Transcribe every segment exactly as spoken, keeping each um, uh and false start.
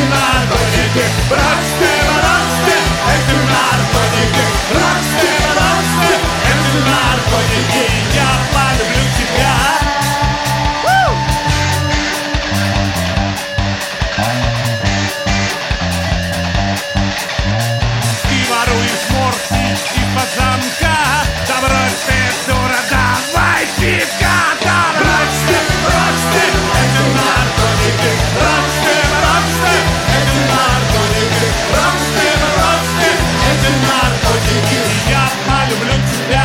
наркотики, бросьте, бросьте эти наркотики, бросьте, бросьте эти наркотики, я полюблю тебя. Ты воруешь морфий из-под замка, да брось ты, дура, давай пивка, да бросьте, бросьте эти наркотики, бросьте, бросьте эти наркотики, бросьте, бросьте эти наркотики, я полюблю тебя.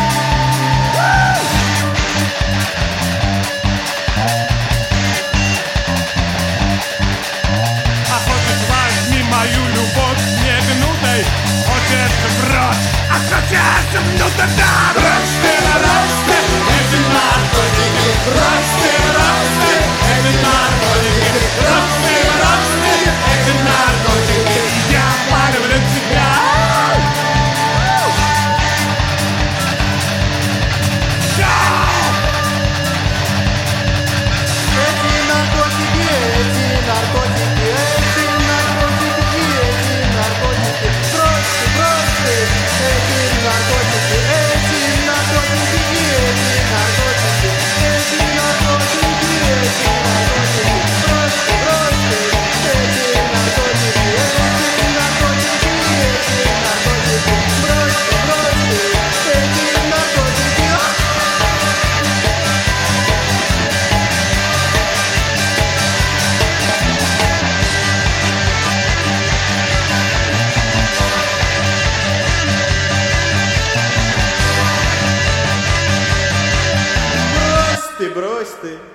А хочешь, возьми мою любовь не гнутой, хочешь брось, а хочешь гнутой, да бросьте, бросьте эти наркотики, бросьте, бросьте эти наркотики, бросьте, бросьте эти наркотики, я полюблю тебя. Эти наркотики, эти наркотики, эти наркотики, эти наркотики, бросьте, бросьте эти наркотики, эти наркотики, эти наркотики, эти наркотики, эти наркотики, бросьте, бросьте эти наркотики, эти наркотики, эти наркотики, бросьте, бросьте эти наркотики. Брось ты, брось ты.